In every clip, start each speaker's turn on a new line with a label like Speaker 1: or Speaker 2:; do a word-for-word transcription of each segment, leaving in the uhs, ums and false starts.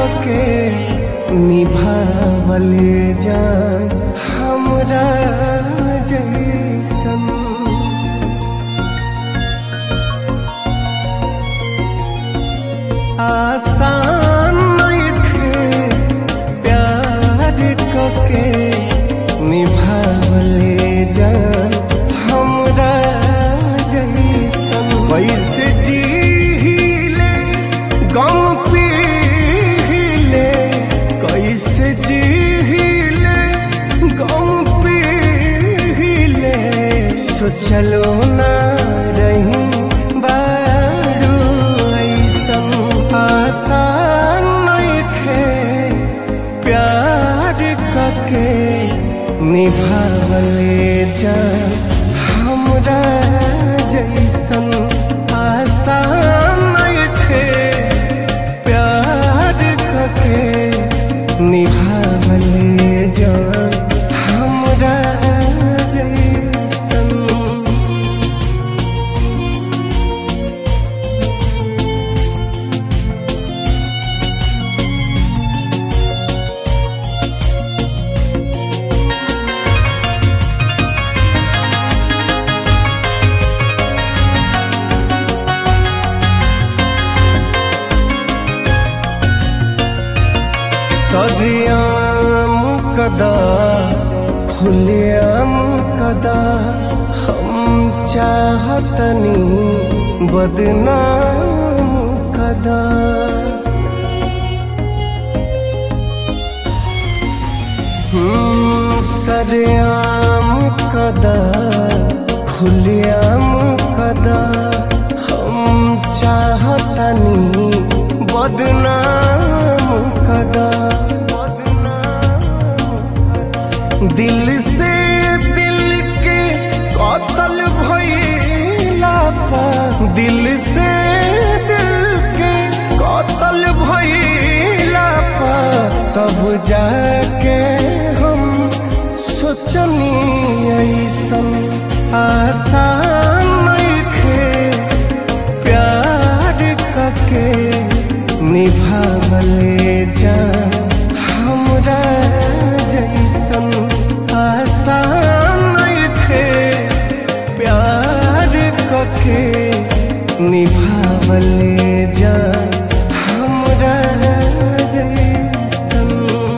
Speaker 1: के निभावले जान हमरा जैसन। आसान नइखे प्यार के निभावले जान हमरा जैसन। वैसे जीले गम पीले, कैसे जीले गम पीले, सोचलो ना रही बारू ऐसन। आसान नइखे प्यार के निभावले जान हमरा जैसन। आसान नइखे प्यार के निभावले जान हमरा जैसन। सदियाम कदा खुलियाम कदा, हम चाहतनी बदनाम कदा। सदियाम कदा खुलियाम कदा, हम चाहतनी बदनाम कदा। दिल से दिल के कतल भइला पा, दिल से दिल के कतल भइला पा, तब जाके हम सोचनी ऐसन। आसान नइखे प्यार के निभावले जान हमरा जैसन। आसान नइखे प्यार के निभावले जान हमरा जैसन।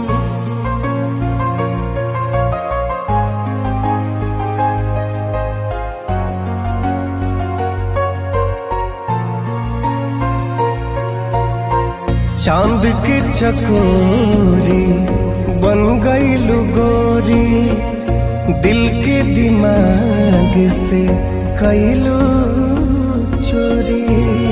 Speaker 1: चांद के चकोरी बन गईलू गोरी, दिल के दिमाग से कैलू चोरी।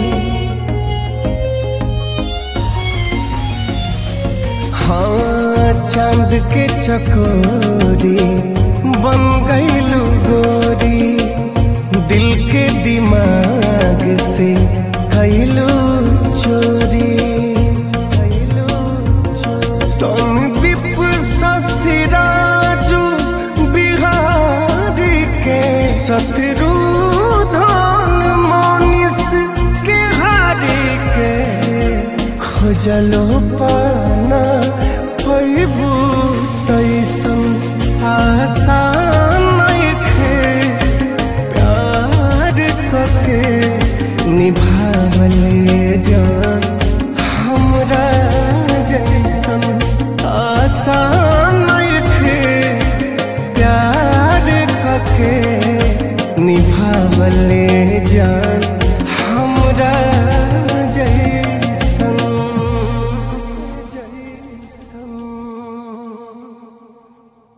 Speaker 1: हाँ चांद के चकोरी बन गईलू गोरी, दिल के दिमाग से कैलू चोरी। संदीप ससुराजू बिहारी के शत्रुधन मनीष के हारी के, खोजलो पाना पैबू तैसन। आसान नइखे प्यार के निभावले जान हमरा जैसन। आसान नइखे प्यार के निभावले जान